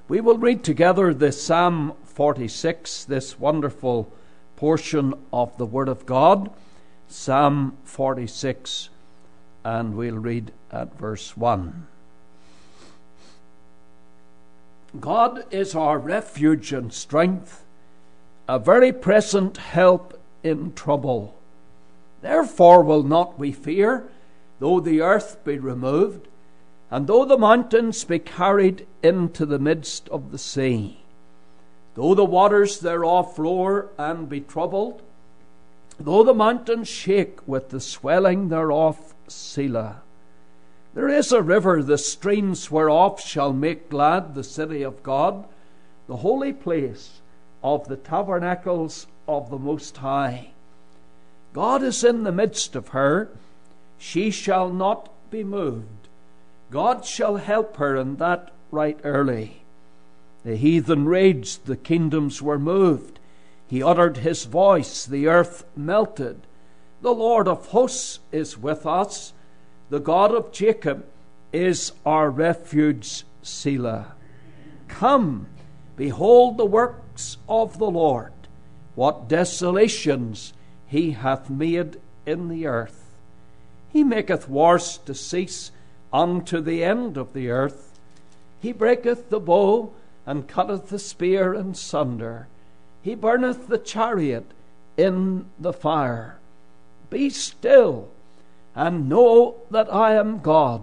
We will read together the Psalm 46, this wonderful portion of the Word of God, Psalm 46, and we'll read at verse 1. God is our refuge and strength, a very present help in trouble. Therefore will not we fear, though the earth be removed, and though the mountains be carried into the midst of the sea, though the waters thereof roar and be troubled, though the mountains shake with the swelling thereof, Selah. There is a river, the streams whereof shall make glad the city of God, the holy place of the tabernacles of the Most High. God is in the midst of her, she shall not be moved. God shall help her, and that right early. The heathen raged, the kingdoms were moved. He uttered his voice, the earth melted. The Lord of hosts is with us. The God of Jacob is our refuge, Selah. Come, behold the works of the Lord, what desolations he hath made in the earth. He maketh wars to cease unto the end of the earth. He breaketh the bow, and cutteth the spear in sunder. He burneth the chariot in the fire. Be still, and know that I am God.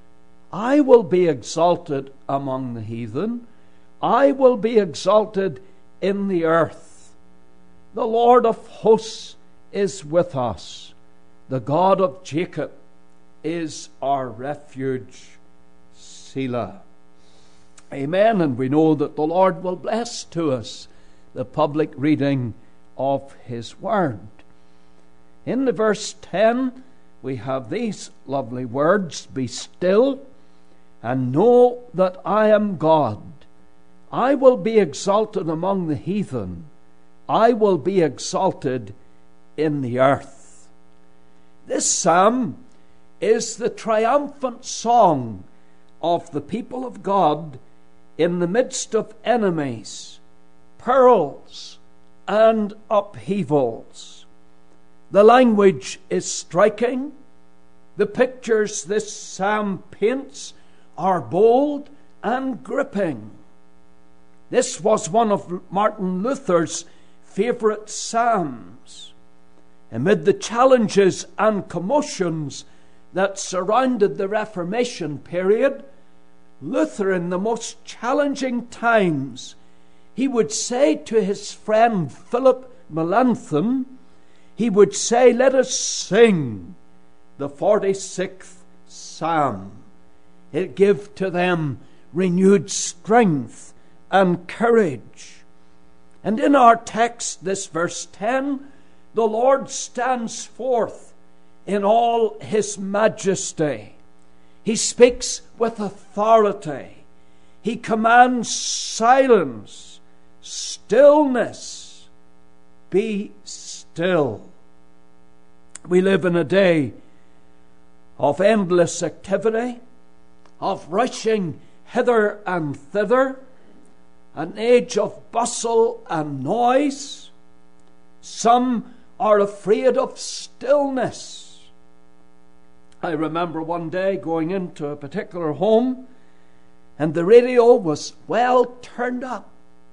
I will be exalted among the heathen. I will be exalted in the earth. The Lord of hosts is with us. The God of Jacob is our refuge, Selah. Amen. And we know that the Lord will bless to us the public reading of His Word. In the verse 10, we have these lovely words: Be still and know that I am God. I will be exalted among the heathen. I will be exalted in the earth. This psalm is the triumphant song of the people of God in the midst of enemies, perils, and upheavals. The language is striking. The pictures this psalm paints are bold and gripping. This was one of Martin Luther's favorite psalms. Amid the challenges and commotions that surrounded the Reformation period, Luther, in the most challenging times, he would say to his friend Philip Melanchthon, he would say, let us sing the 46th Psalm. It gave to them renewed strength and courage. And in our text, this verse 10, the Lord stands forth in all His majesty. He speaks with authority. He commands silence, stillness. Be still. We live in a day of endless activity, of rushing hither and thither, an age of bustle and noise. Some are afraid of stillness. I remember one day going into a particular home, and the radio was well turned up.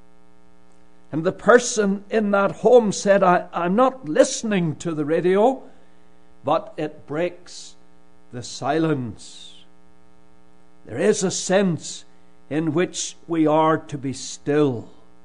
And the person in that home said, I'm not listening to the radio, but it breaks the silence. There is a sense in which we are to be still.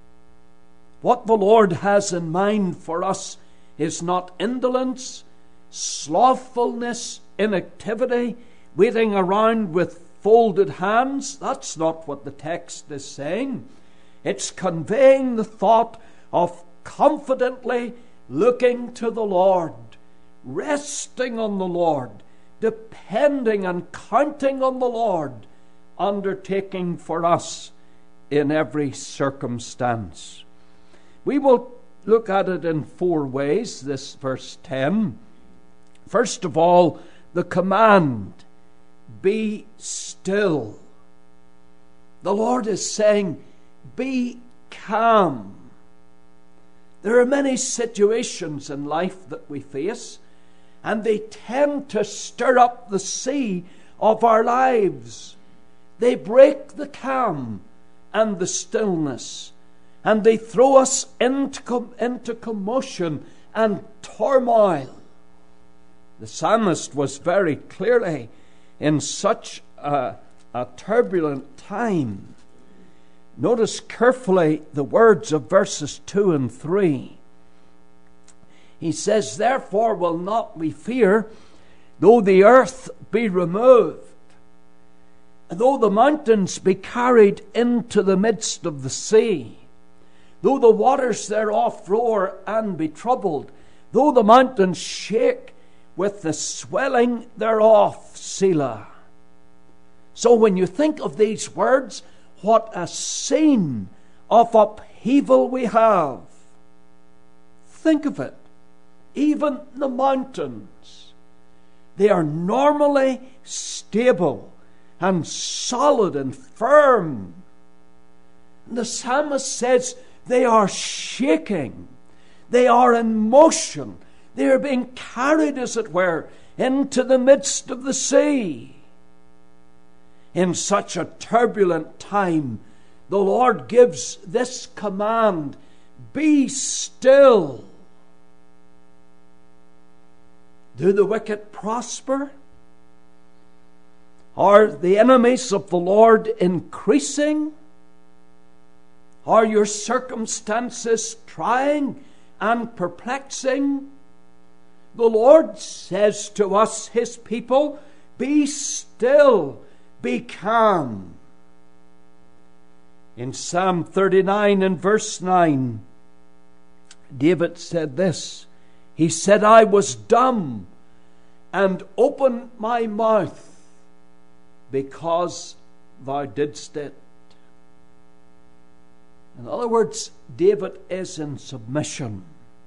What the Lord has in mind for us is not indolence, slothfulness, inactivity, waiting around with folded hands. That's not what the text is saying. It's conveying the thought of confidently looking to the Lord, resting on the Lord, depending and counting on the Lord, undertaking for us in every circumstance. We will look at it in four ways, this verse 10. First of all, the command, be still. The Lord is saying, be calm. There are many situations in life that we face, and they tend to stir up the sea of our lives. They break the calm and the stillness, and they throw us into commotion and turmoil. The psalmist was very clearly in such a turbulent time. Notice carefully the words of verses 2 and 3. He says, "Therefore will not we fear, though the earth be removed, though the mountains be carried into the midst of the sea, though the waters thereof roar and be troubled, though the mountains shake with the swelling thereof, Selah." So when you think of these words, what a scene of upheaval we have. Think of it. Even the mountains, they are normally stable and solid and firm. The psalmist says they are shaking. They are in motion. They are being carried, as it were, into the midst of the sea. In such a turbulent time, the Lord gives this command, "Be still." Do the wicked prosper? Are the enemies of the Lord increasing? Are your circumstances trying and perplexing? The Lord says to us, His people, "Be still, be calm." In Psalm 39 and verse 9, David said this. He said, "I was dumb and opened my mouth because thou didst it." In other words, David is in submission.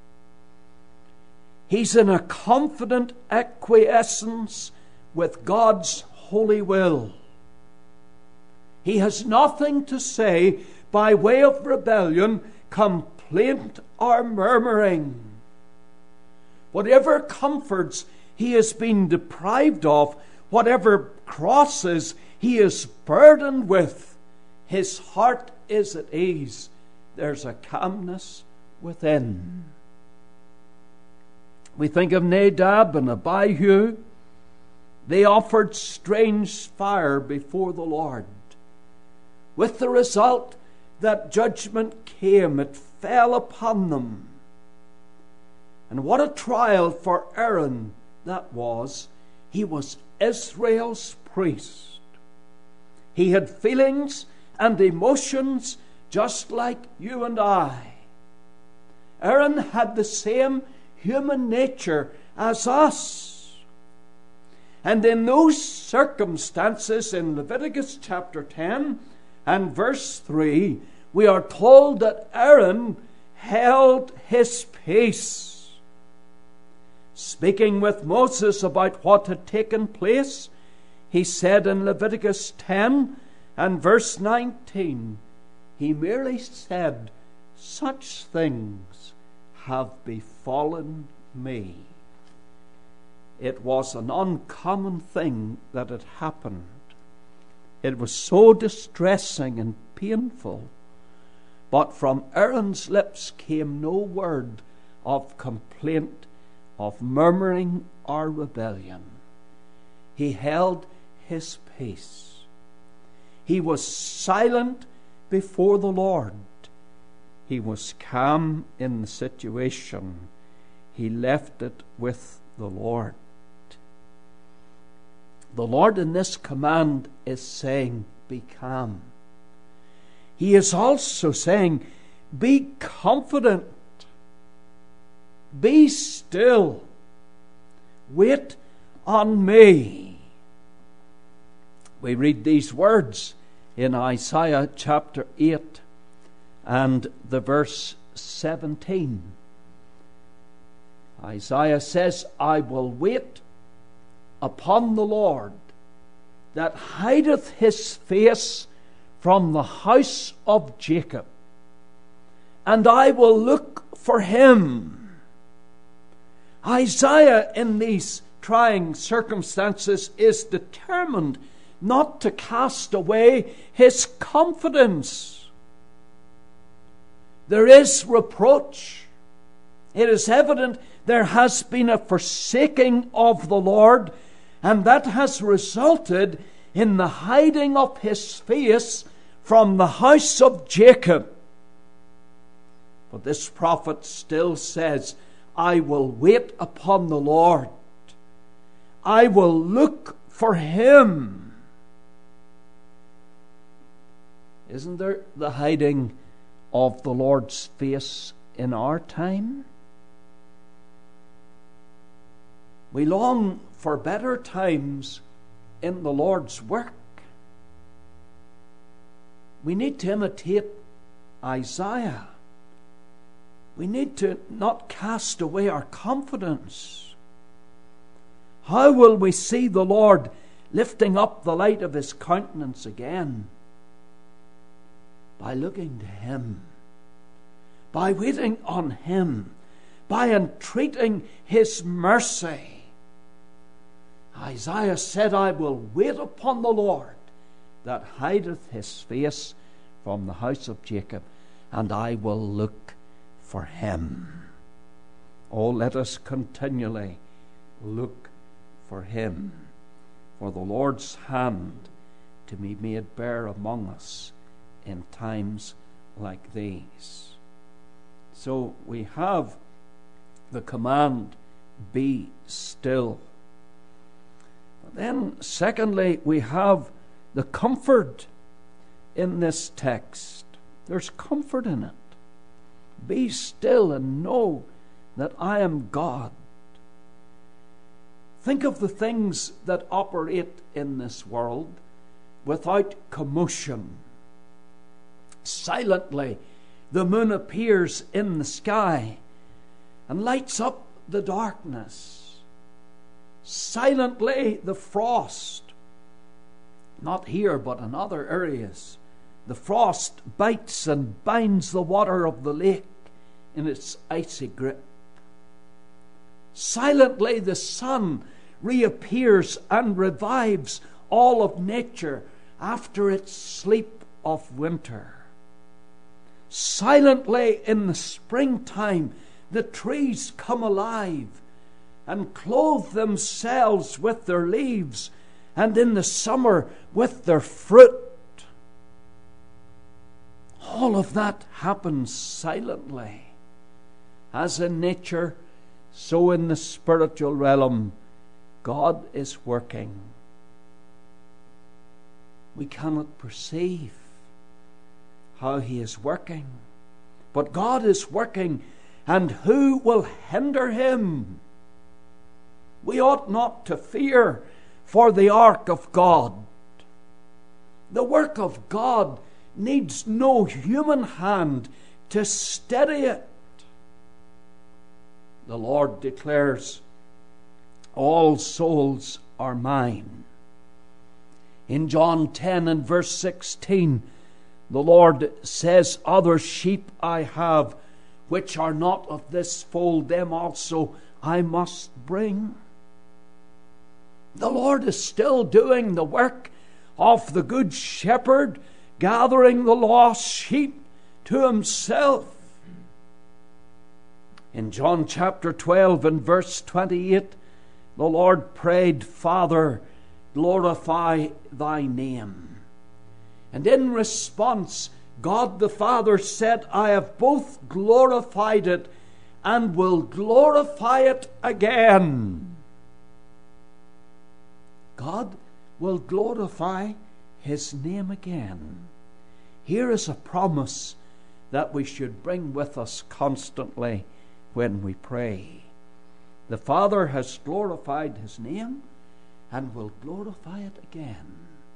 He's in a confident acquiescence with God's holy will. He has nothing to say by way of rebellion, complaint, or murmuring. Whatever comforts he has been deprived of, whatever crosses he is burdened with, his heart is at ease. There's a calmness within. We think of Nadab and Abihu. They offered strange fire before the Lord, with the result that judgment came. It fell upon them. And what a trial for Aaron that was. He was Israel's priest. He had feelings and emotions just like you and I. Aaron had the same human nature as us. And in those circumstances, in Leviticus chapter 10 and verse 3, we are told that Aaron held his peace. Speaking with Moses about what had taken place, he said in Leviticus 10 and verse 19, he merely said, "Such things have befallen me." It was an uncommon thing that had happened. It was so distressing and painful. But from Aaron's lips came no word of complaint, of murmuring or rebellion. He held his peace. He was silent before the Lord. He was calm in the situation. He left it with the Lord. The Lord in this command is saying, "Be calm." He is also saying, "Be confident. Be still. Wait on me." We read these words in Isaiah chapter 8 and the verse 17. Isaiah says, "I will wait upon the Lord that hideth his face from the house of Jacob, and I will look for him. Isaiah, in these trying circumstances, is determined not to cast away his confidence. There is reproach. It is evident there has been a forsaking of the Lord, and that has resulted in the hiding of his face from the house of Jacob. But this prophet still says, I will wait upon the Lord. I will look for him. Isn't there the hiding of the Lord's face in our time? We long for better times in the Lord's work. We need to imitate Isaiah. We need to not cast away our confidence. How will we see the Lord lifting up the light of his countenance again? By looking to him, by waiting on him, by entreating his mercy. Isaiah said, I will wait upon the Lord that hideth his face from the house of Jacob, and I will look for him. Oh, let us continually look for him, for the Lord's hand to be made bare among us in times like these. So we have the command, be still. Then, secondly, we have the comfort in this text. There's comfort in it. Be still and know that I am God. Think of the things that operate in this world without commotion. Silently, the moon appears in the sky and lights up the darkness. Silently, the frost, not here but in other areas, the frost bites and binds the water of the lake in its icy grip. Silently, the sun reappears and revives all of nature after its sleep of winter. Silently, in the springtime, the trees come alive and clothe themselves with their leaves, and in the summer with their fruit. All of that happens silently. As in nature, so in the spiritual realm, God is working. We cannot perceive how he is working, but God is working, and who will hinder him? We ought not to fear for the ark of God. The work of God needs no human hand to steady it. The Lord declares, all souls are mine. In John 10 and verse 16, the Lord says, other sheep I have, which are not of this fold, them also I must bring. The Lord is still doing the work of the Good Shepherd, gathering the lost sheep to himself. In John chapter 12 and verse 28, the Lord prayed, Father, glorify thy name. And in response, God the Father said, I have both glorified it and will glorify it again. God will glorify his name again. Here is a promise that we should bring with us constantly when we pray. The Father has glorified his name and will glorify it again.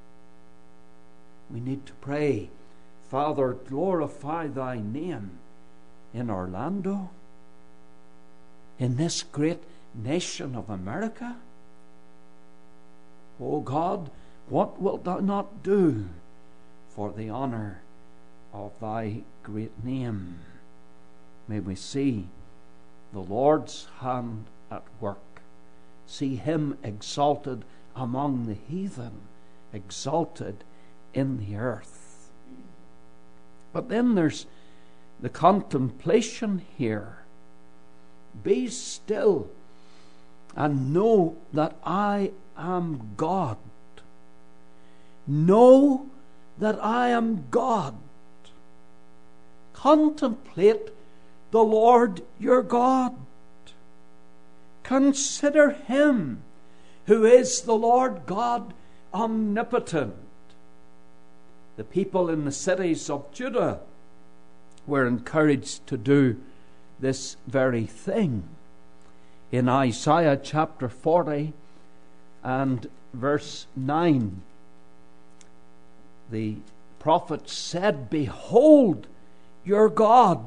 We need to pray, Father, glorify thy name in Orlando, in this great nation of America. Oh God, what wilt thou not do for the honour of thy great name. May we see the Lord's hand at work, see him exalted among the heathen, exalted in the earth. But then there's the contemplation here. Be still and know that I am God. Know that I am God. Contemplate the Lord your God. Consider him who is the Lord God omnipotent. The people in the cities of Judah were encouraged to do this very thing. In Isaiah chapter 40 and verse 9, the prophet said, "Behold your God.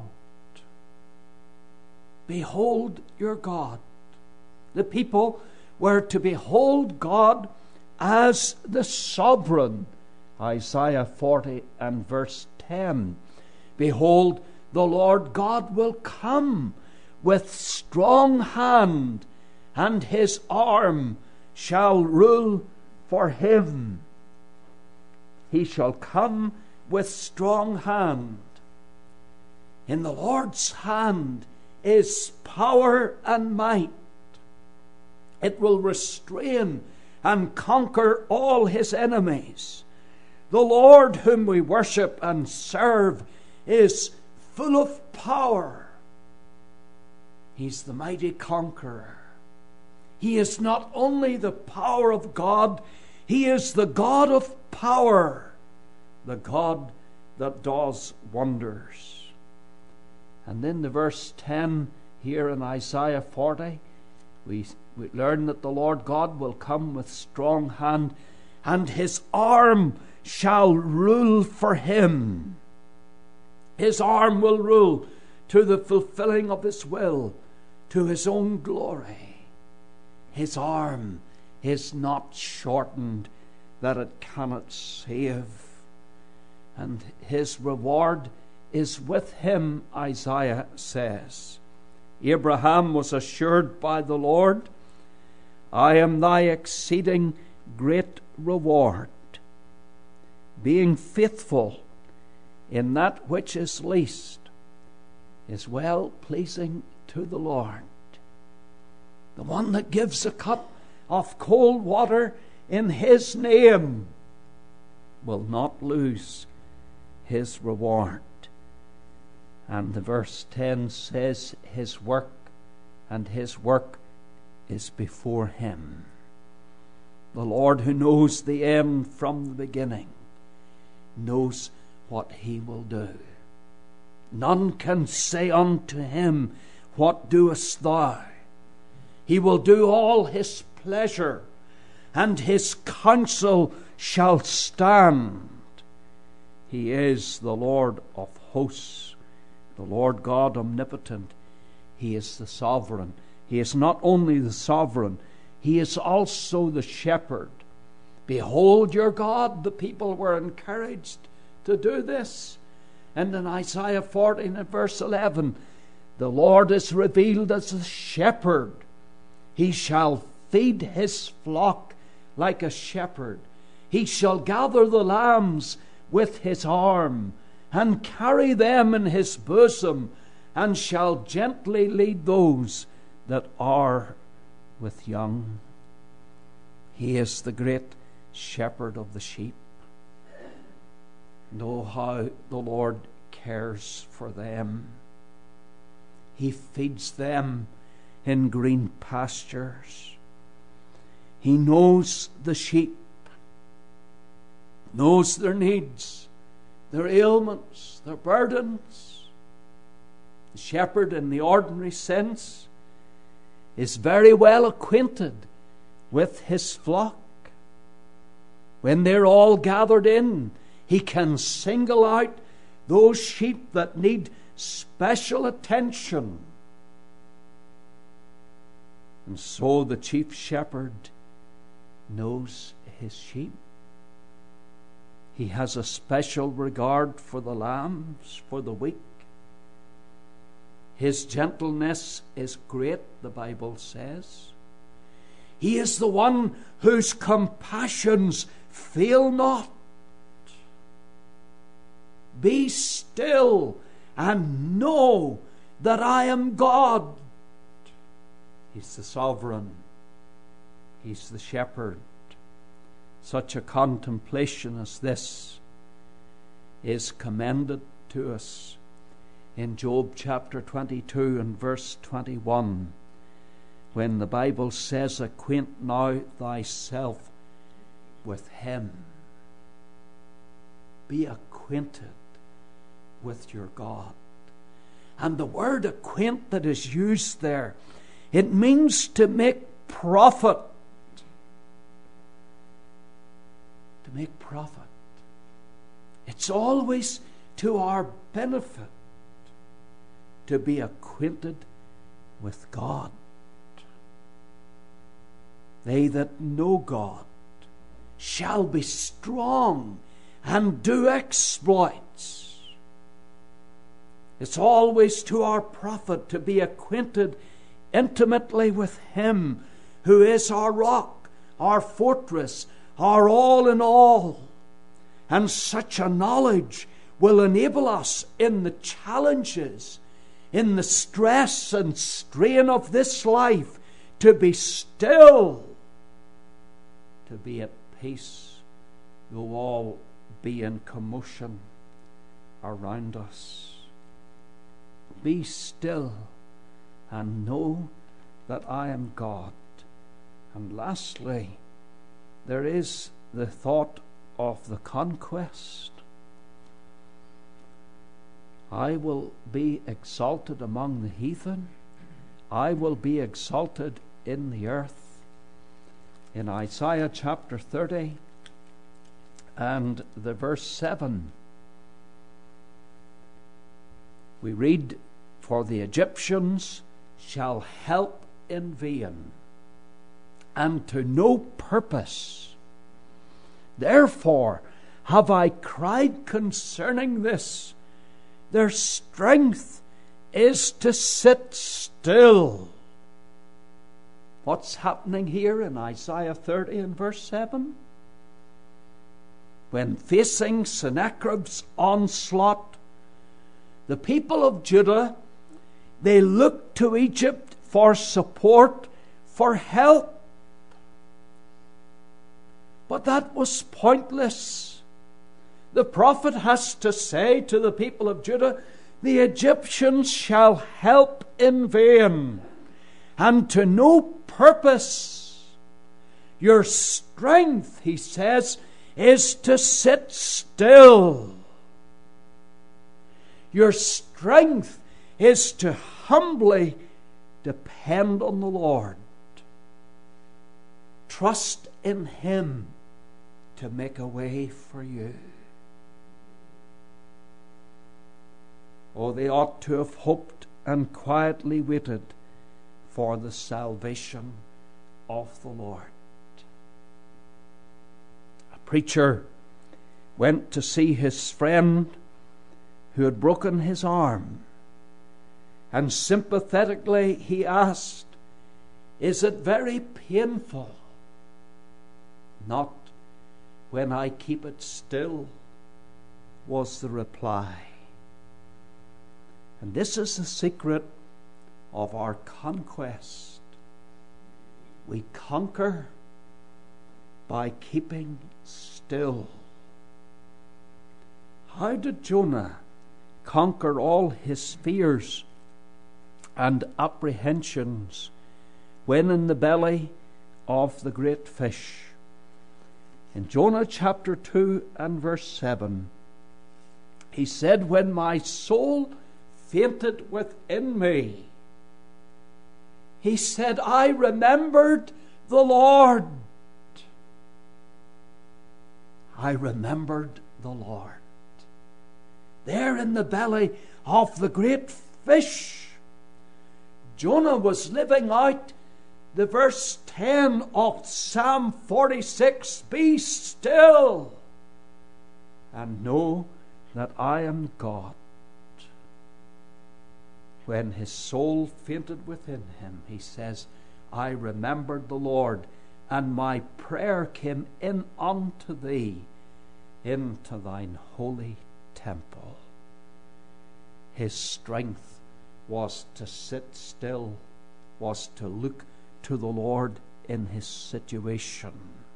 Behold your God." The people were to behold God as the sovereign. Isaiah 40 and verse 10. "Behold, the Lord God will come with strong hand, and his arm shall rule for him." He shall come with strong hand. In the Lord's hand is power and might. It will restrain and conquer all his enemies. The Lord whom we worship and serve is full of power. He's the mighty conqueror. He is not only the power of God, he is the God of power, the God that does wonders. And then the verse 10 here in Isaiah 40, we learn that the Lord God will come with strong hand, and his arm shall rule for him. His arm will rule to the fulfilling of his will, to his own glory. His arm is not shortened that it cannot save. And his reward is with him, Isaiah says. Abraham was assured by the Lord, "I am thy exceeding great reward." Being faithful in that which is least is well pleasing to the Lord. The one that gives a cup of cold water in his name will not lose his reward. And the verse 10 says, his work is before him. The Lord who knows the end from the beginning knows what he will do. None can say unto him, "What doest thou?" He will do all his pleasure, and his counsel shall stand. He is the Lord of hosts, the Lord God omnipotent. He is the sovereign. He is not only the sovereign, he is also the shepherd. Behold your God. The people were encouraged to do this. And in Isaiah 14 and verse 11, the Lord is revealed as a shepherd. He shall feed his flock like a shepherd. He shall gather the lambs with his arm, and carry them in his bosom, and shall gently lead those that are with young. He is the great shepherd of the sheep. Know how the Lord cares for them. He feeds them in green pastures. He knows the sheep, knows their needs, their ailments, their burdens. The shepherd, in the ordinary sense, is very well acquainted with his flock. When they're all gathered in, he can single out those sheep that need special attention. And so the chief shepherd knows his sheep. He has a special regard for the lambs, for the weak. His gentleness is great, the Bible says. He is the one whose compassions fail not. Be still and know that I am God. He's the sovereign. He's the shepherd. Such a contemplation as this is commended to us in Job chapter 22 and verse 21, when the Bible says, "Acquaint now thyself with him." Be acquainted with your God. And the word acquaint that is used there, it means to make profit. To make profit. It's always to our benefit to be acquainted with God. They that know God shall be strong and do exploits. It's always to our profit to be acquainted intimately with Him who is our rock, our fortress, our all in all. And such a knowledge will enable us in the challenges, in the stress and strain of this life, to be still, to be at peace, though all be in commotion around us. Be still and know that I am God. And lastly, there is the thought of the conquest. I will be exalted among the heathen. I will be exalted in the earth. In Isaiah chapter 30 and the verse 7, we read, "For the Egyptians shall help in vain, and to no purpose. Therefore have I cried concerning this. Their strength is to sit still." What's happening here in Isaiah 30 and verse 7? When facing Sennacherib's onslaught, the people of Judah, they looked to Egypt for support, for help. But that was pointless. The prophet has to say to the people of Judah, the Egyptians shall help in vain, and to no purpose. Your strength, he says, is to sit still. Your strength is to humbly depend on the Lord. Trust in Him to make a way for you. Oh, they ought to have hoped and quietly waited for the salvation of the Lord. A preacher went to see his friend who had broken his arm, and sympathetically he asked, "Is it very painful?" "Not when I keep it still," was the reply. And this is the secret of our conquest. We conquer by keeping still. How did Jonah conquer all his fears and apprehensions when in the belly of the great fish? In Jonah chapter 2 and verse 7, he said, "When my soul fainted within me," he said, "I remembered the Lord." I remembered the Lord. There in the belly of the great fish, Jonah was living out the verse 10 of Psalm 46, "Be still and know that I am God. When his soul fainted within him, he says, I remembered the Lord, and my prayer came in unto thee into thine holy temple. His strength was to sit still, was to look to the Lord in his situation.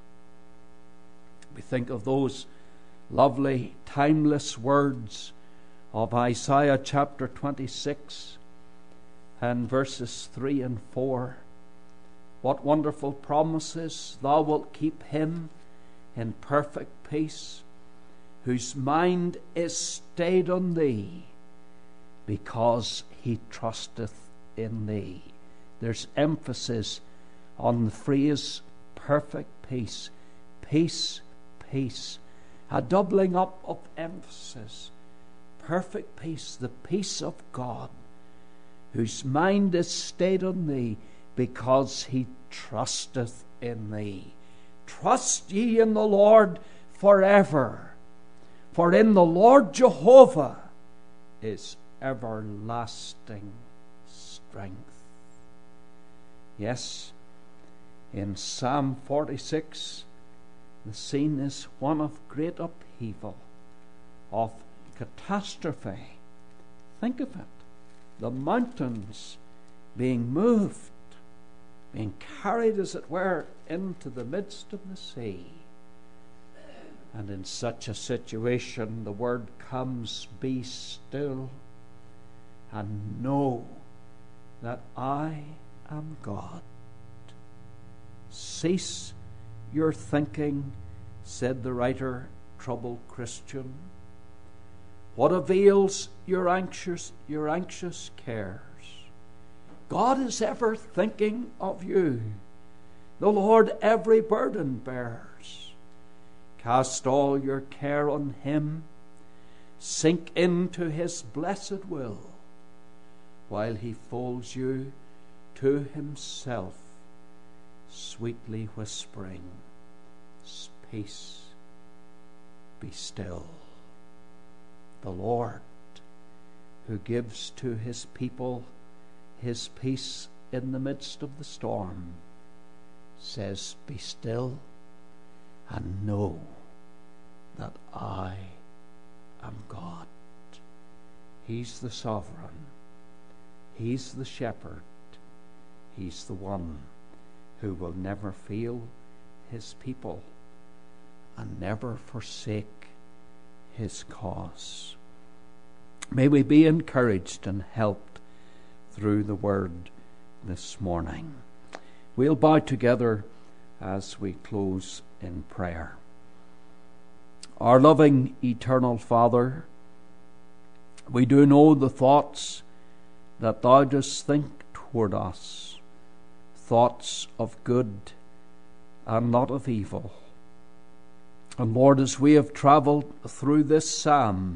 We think of those lovely, timeless words of Isaiah chapter 26 and verses 3 and 4. What wonderful promises! Thou wilt keep him in perfect peace, whose mind is stayed on thee, because he trusteth in thee. There's emphasis on the phrase perfect peace. Peace, peace. A doubling up of emphasis. Perfect peace, the peace of God, whose mind is stayed on thee, because he trusteth in thee. Trust ye in the Lord forever, for in the Lord Jehovah is everlasting strength. Yes, in Psalm 46, the scene is one of great upheaval, of catastrophe. Think of it. The mountains being moved, being carried, as it were, into the midst of the sea. And in such a situation, the word comes, be still and know that I am God. Cease your thinking, said the writer, troubled Christian. What avails your anxious cares? God is ever thinking of you. The Lord every burden bears. Cast all your care on him. Sink into his blessed will, while he folds you to himself, sweetly whispering, peace, be still. The Lord, who gives to his people his peace in the midst of the storm, says, be still and know that I am God. He's the sovereign. He's the shepherd. He's the one who will never fail his people and never forsake his cause. May we be encouraged and helped through the word this morning. We'll bow together as we close in prayer. Our loving eternal Father, we do know the thoughts that thou dost think toward us, thoughts of good and not of evil. And Lord, as we have traveled through this psalm,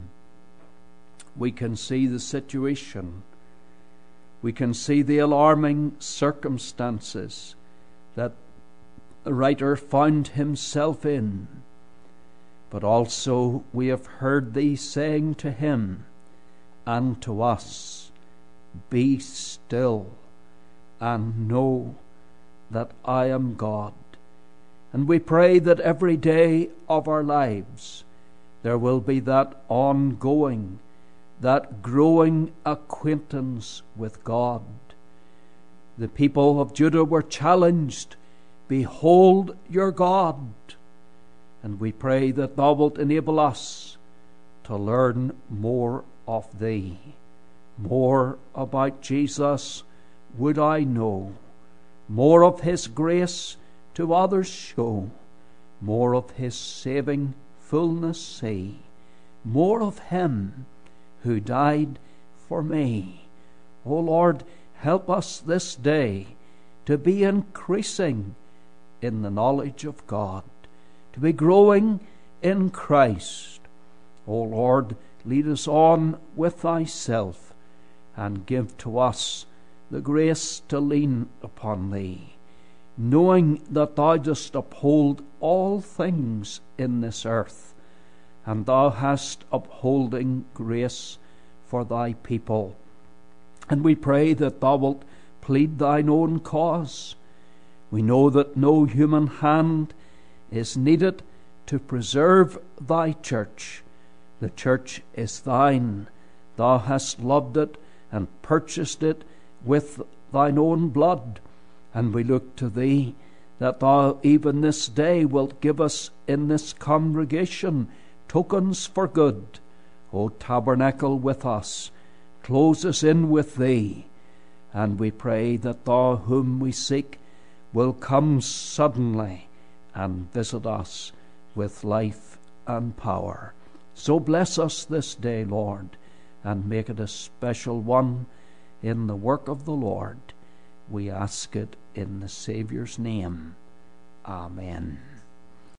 we can see the situation. We can see the alarming circumstances that the writer found himself in. But also we have heard thee saying to him and to us, be still and know that I am God. And we pray that every day of our lives there will be that ongoing, that growing acquaintance with God. The people of Judah were challenged, behold your God. And we pray that thou wilt enable us to learn more of thee. More about Jesus would I know. More of his grace to others show. More of his saving fullness see. More of him who died for me. O Lord, help us this day to be increasing in the knowledge of God, to be growing in Christ. O Lord, lead us on with thyself and give to us the grace to lean upon thee, knowing that thou dost uphold all things in this earth, and thou hast upholding grace for thy people. And we pray that thou wilt plead thine own cause. We know that no human hand is needed to preserve thy church. The church is thine. Thou hast loved it and purchased it with thine own blood. And we look to thee, that thou even this day wilt give us in this congregation tokens for good. O tabernacle with us, close us in with thee, and we pray that thou whom we seek will come suddenly and visit us with life and power. So bless us this day, Lord, and make it a special one in the work of the Lord. We ask it in the Saviour's name. Amen.